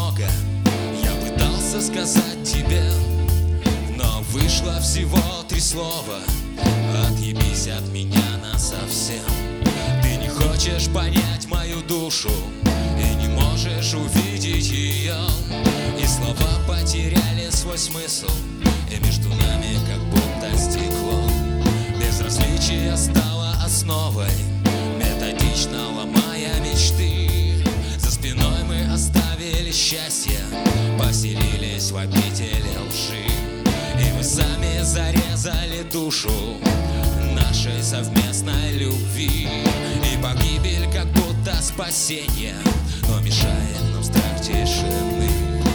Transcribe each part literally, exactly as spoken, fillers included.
много я пытался сказать тебе, но вышло всего три слова. Отъебись от меня насовсем. Ты не хочешь понять мою душу и не можешь увидеть ее, и слова потеряли свой смысл, и между нами как будто стекло. Безразличие стало основой, методично ломая мечты. За спиной мы оставили счастье, поселились в обители лжи, и мы сами зарезали душу нашей совместной любви. И погибель как будто спасение, но мешает нам страх тишины.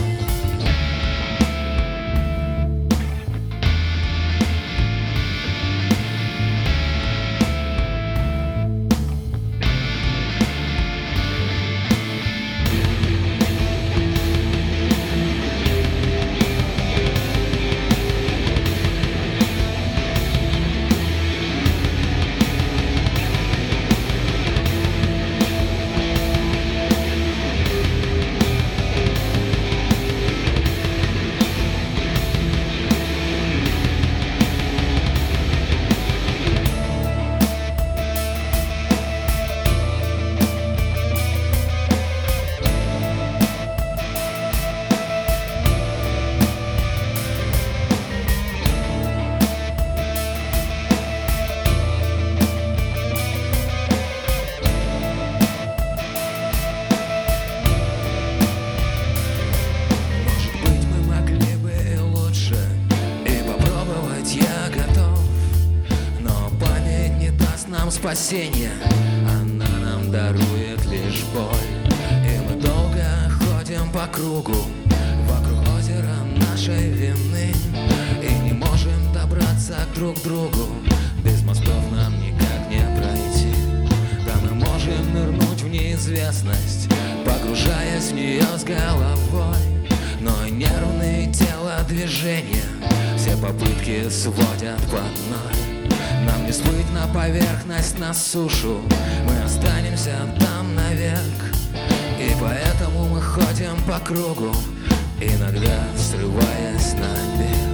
Спасение, она нам дарует лишь боль. И мы долго ходим по кругу вокруг озера нашей вины, и не можем добраться друг к другу. Без мостов нам никак не пройти. Да, мы можем нырнуть в неизвестность, погружаясь в нее с головой, но нервные телодвижения все попытки сводят в одной. Нам не всплыть на поверхность, на сушу, мы останемся там навек. И поэтому мы ходим по кругу, иногда срываясь на бег.